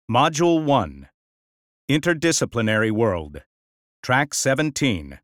Module 1, Interdisciplinary World, Track 17.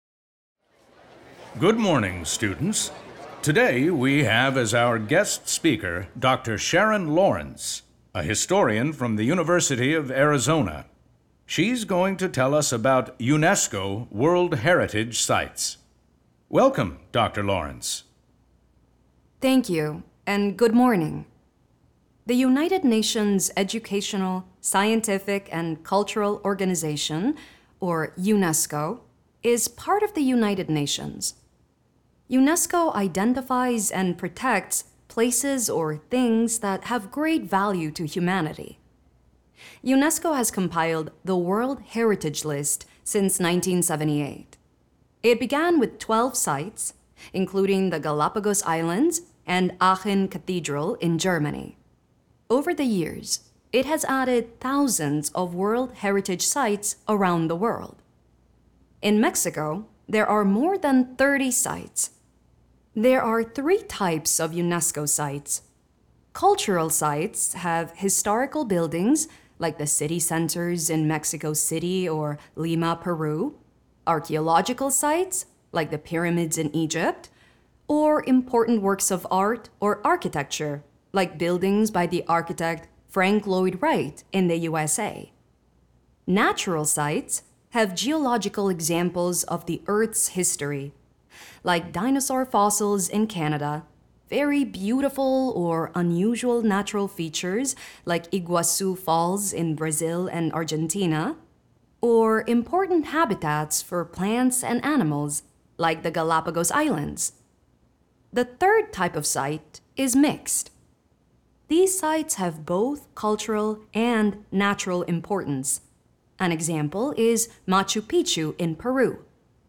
Good morning, students. Today we have as our guest speaker Dr. Sharon Lawrence, a historian from the University of Arizona. She's going to tell us about UNESCO World Heritage Sites. Welcome, Dr. Lawrence. Thank you, and good morning. The United Nations Educational, Scientific, and Cultural Organization, or UNESCO, is part of the United Nations. UNESCO identifies and protects places or things that have great value to humanity. UNESCO has compiled the World Heritage List since 1978. It began with 12 sites, including the Galapagos Islands and Aachen Cathedral in Germany. Over the years, it has added thousands of World Heritage Sites around the world. In Mexico, there are more than 30 sites. There are 3 types of UNESCO sites. Cultural sites have historical buildings like the city centers in Mexico City or Lima, Peru, archaeological sites like the pyramids in Egypt, or important works of art or architecture like buildings by the architect Frank Lloyd Wright in the USA. Natural sites have geological examples of the Earth's history, like dinosaur fossils in Canada, very beautiful or unusual natural features like Iguazu Falls in Brazil and Argentina, or important habitats for plants and animals like the Galapagos Islands. The third type of site is mixed. These sites have both cultural and natural importance. An example is Machu Picchu in Peru.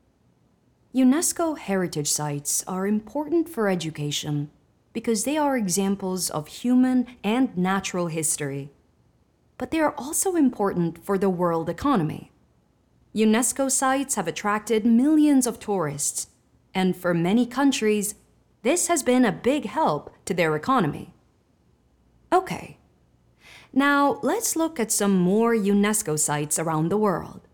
UNESCO heritage sites are important for education because they are examples of human and natural history. But they are also important for the world economy. UNESCO sites have attracted millions of tourists, and for many countries, this has been a big help to their economy. Okay, now let's look at some more UNESCO sites around the world.